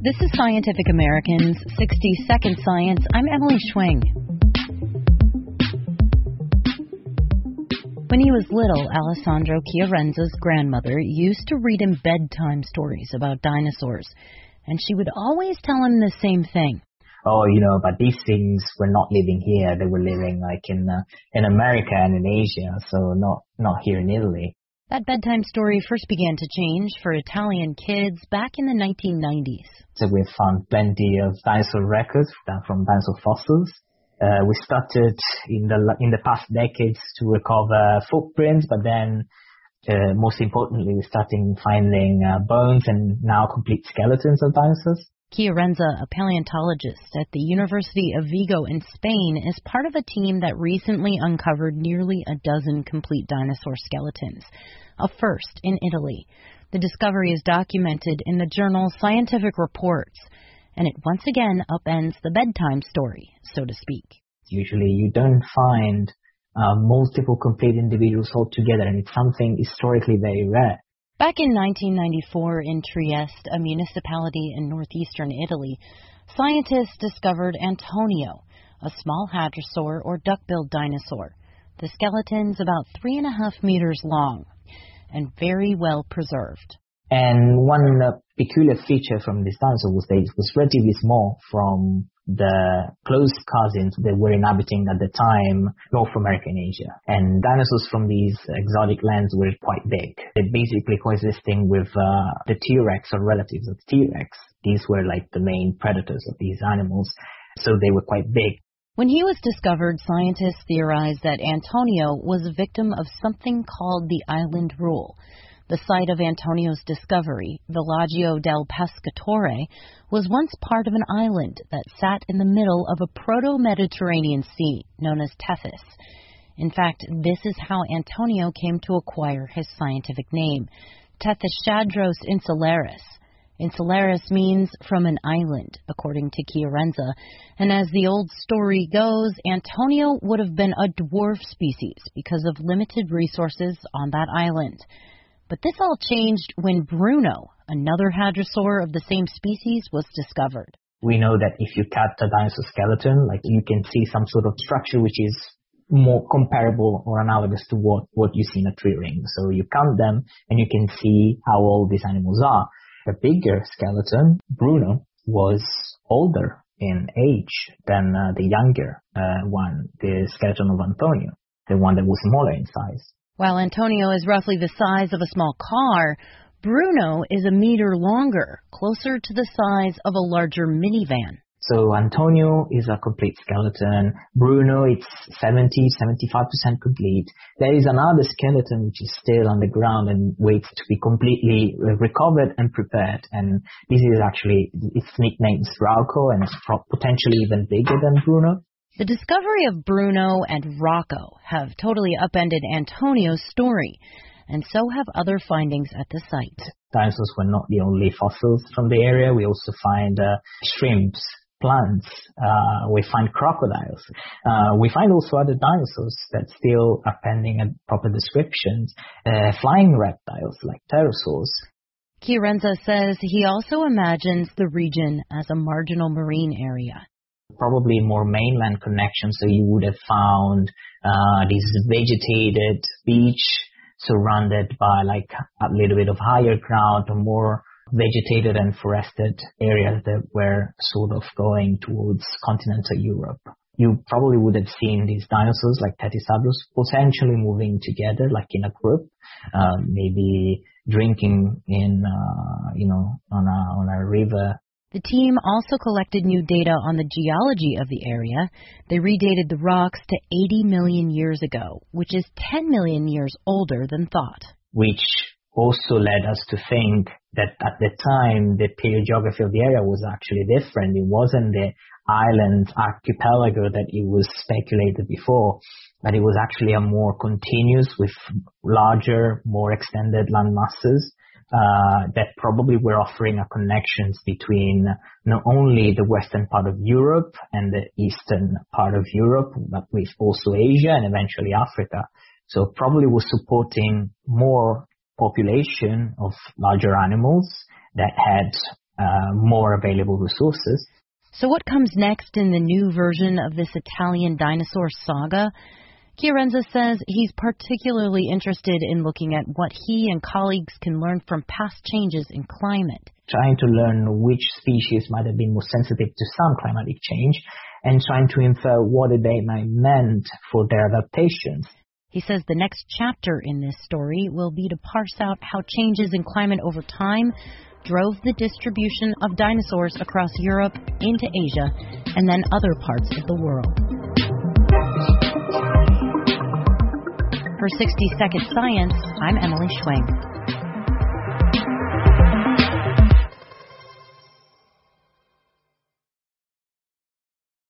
This is Scientific American's 60-Second Science. I'm Emily Schwing. When he was little, Alessandro Chiarenza's grandmother used to read him bedtime stories about dinosaurs, and she would always tell him the same thing. But these things were not living here. They were living in America and in Asia, so not here in Italy. That bedtime story first began to change for Italian kids back in the 1990s. So we found plenty of dinosaur records from dinosaur fossils. We started in the past decades to recover footprints, but then most importantly, we started finding bones and now complete skeletons of dinosaurs. Chiarenza, a paleontologist at the University of Vigo in Spain, is part of a team that recently uncovered nearly a dozen complete dinosaur skeletons, a first in Italy. The discovery is documented in the journal Scientific Reports, and it once again upends the bedtime story, so to speak. Usually you don't find multiple complete individuals all together, and it's something historically very rare. Back in 1994 in Trieste, a municipality in northeastern Italy, scientists discovered Antonio, a small hadrosaur or duck-billed dinosaur. The skeleton's about 3.5 meters long and very well preserved. And one peculiar feature from this dinosaur was that it was relatively small from the close cousins that were inhabiting at the time North America and Asia. And dinosaurs from these exotic lands were quite big. They're basically coexisting with the T-Rex or relatives of T-Rex. These were like the main predators of these animals, so they were quite big. When he was discovered, scientists theorized that Antonio was a victim of something called the Island Rule. The site of Antonio's discovery, Villaggio del Pescatore, was once part of an island that sat in the middle of a proto-Mediterranean sea known as Tethys. In fact, this is how Antonio came to acquire his scientific name, Tethyschadros insularis. Insularis means from an island, according to Chiarenza, and as the old story goes, Antonio would have been a dwarf species because of limited resources on that island. But this all changed when Bruno, another hadrosaur of the same species, was discovered. We know that if you cut a dinosaur skeleton, you can see some sort of structure which is more comparable or analogous to what you see in a tree ring. So you count them and you can see how old these animals are. The bigger skeleton, Bruno, was older in age than the younger one, the skeleton of Antonio, the one that was smaller in size. While Antonio is roughly the size of a small car, Bruno is a meter longer, closer to the size of a larger minivan. So Antonio is a complete skeleton. Bruno, it's 70-75% complete. There is another skeleton which is still on the ground and waits to be completely recovered and prepared. And this is actually, its nickname is Rocco, and it's potentially even bigger than Bruno. The discovery of Bruno and Rocco have totally upended Antonio's story, and so have other findings at the site. Dinosaurs were not the only fossils from the area. We also find shrimps, plants, we find crocodiles. We find also other dinosaurs that still are pending at proper descriptions, flying reptiles like pterosaurs. Chiarenza says he also imagines the region as a marginal marine area. Probably more mainland connections, so you would have found this vegetated beach surrounded by a little bit of higher ground, or more vegetated and forested areas that were sort of going towards continental Europe. You probably would have seen these dinosaurs like Tethysabros potentially moving together, like in a group, maybe drinking on a river. The team also collected new data on the geology of the area. They redated the rocks to 80 million years ago, which is 10 million years older than thought. Which also led us to think that at the time, the paleogeography of the area was actually different. It wasn't the island archipelago that it was speculated before, but it was actually a more continuous with larger, more extended land masses. That probably were offering a connections between not only the western part of Europe and the eastern part of Europe, but with also Asia and eventually Africa. So probably was supporting more population of larger animals that had more available resources. So what comes next in the new version of this Italian dinosaur saga? Chiarenza says he's particularly interested in looking at what he and colleagues can learn from past changes in climate. Trying to learn which species might have been more sensitive to some climatic change and trying to infer what they might meant for their adaptations. He says the next chapter in this story will be to parse out how changes in climate over time drove the distribution of dinosaurs across Europe into Asia and then other parts of the world. For 60 Second Science, I'm Emily Schwing.